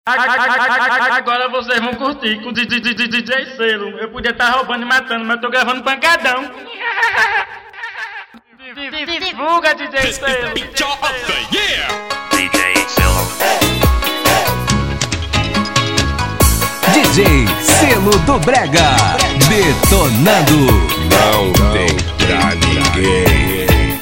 Agora vocês vão curtir com o DJ Selo. Eu podia estar roubando e matando, mas eu tô gravando pancadão. Divulga, DJ Selo. DJ Selo. DJ Selo do Brega, detonando. Não tem pra ninguém.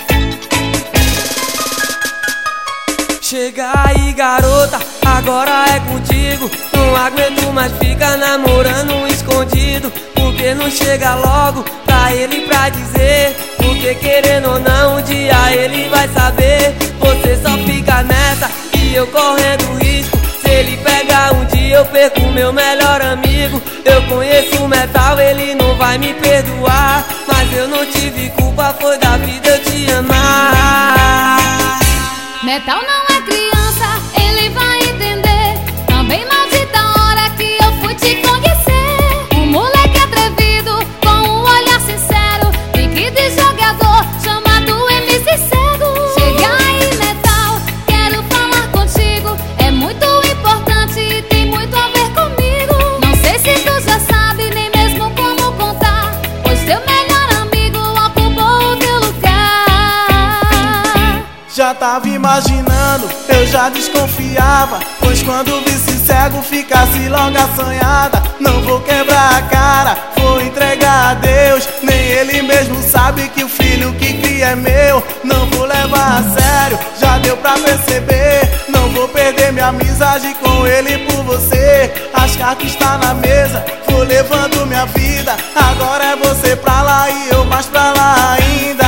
Chega aí, garota, agora é contigo. Não aguento mais ficar namorando escondido. Porque não chega logo pra ele pra dizer. Porque querendo ou não, um dia ele vai saber. Você só fica nessa e eu correndo risco. Se ele pegar um dia eu perco meu melhor amigo. Eu conheço o metal, ele não vai me perdoar. Mas eu não tive culpa, foi da vida eu te amar. Metal não é criança, ele vai entender. Também maldita hora que eu fui te conhecer. Um moleque atrevido, com um olhar sincero. Pique de jogador, chamado MC Cego. Chega aí, Metal, quero falar contigo. É muito importante e tem muito a ver comigo. Não sei se tu já sabe, nem mesmo como contar. Pois teu melhor amigo ocupou o teu lugar. Já tava imaginando, eu já desconfiava. Pois quando vi-se cego, ficasse logo assanhada. Não vou quebrar a cara, vou entregar a Deus. Nem ele mesmo sabe que o filho que cria é meu. Não vou levar a sério, já deu pra perceber. Não vou perder minha amizade com ele por você. As cartas estão na mesa, vou levando minha vida. Agora é você pra lá e eu mais pra lá ainda.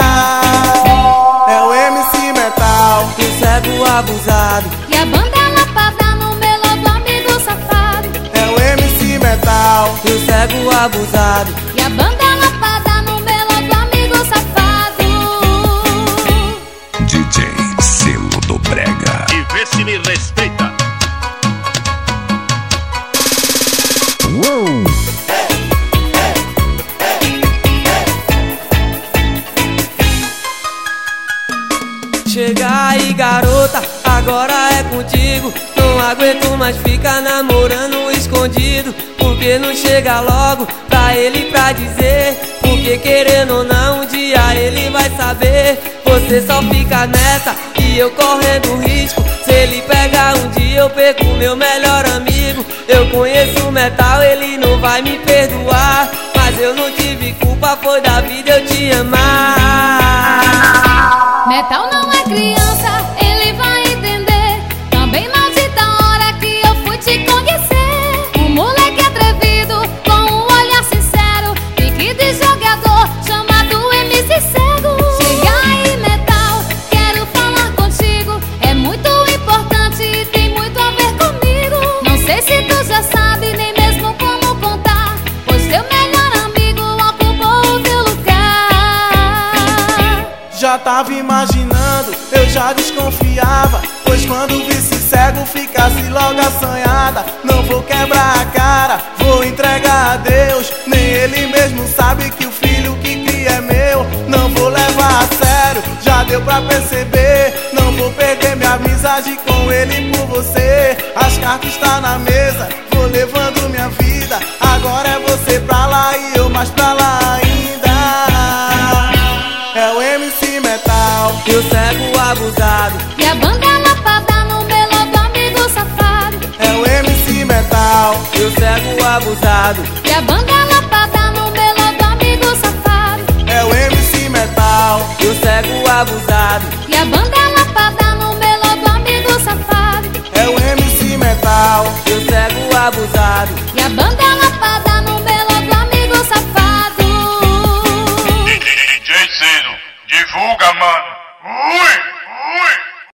É o MC Metal, o cego abusado. E a banda lapada no melô do amigo safado. é o MC Metal, O cego abusado. E a banda lapada no melô do amigo safado. DJ Selo do Brega. E vê se me respeita. Chega aí, garota, agora é contigo. Não aguento mais ficar namorando escondido. Porque não chega logo pra ele pra dizer. Porque querendo ou não, um dia ele vai saber. Você só fica nessa e eu correndo risco. Se ele pegar um dia eu perco meu melhor amigo. Eu conheço o metal, ele não vai me perdoar. Mas eu não tive culpa, foi da vida eu te amar. Metal não é criança, ele vai entender. Também maldita hora que eu fui te conhecer. Um moleque atrevido, com um olhar sincero. Pique de jogador, chamado MC Cego. Chega aí, Metal, quero falar contigo. É muito importante e tem muito a ver comigo. Não sei se tu já sabe, nem mesmo como contar. Pois teu melhor amigo ocupou o teu lugar. já tava imaginando, eu já desconfiava. Pois quando vi-se cego, ficasse logo assanhada. Não vou quebrar a cara, vou entregar a Deus. Nem ele mesmo sabe que o filho que cria é meu. Não vou levar a sério, já deu pra perceber. Não vou perder minha amizade com ele por você. As cartas estão na mesa, vou levando minha vida. Agora é você pra lá e eu mais pra lá ainda. É o MC Metal, E o cego abusado. E a banda lapada no melô do amigo safado. é o MC Metal, E o cego abusado. E a banda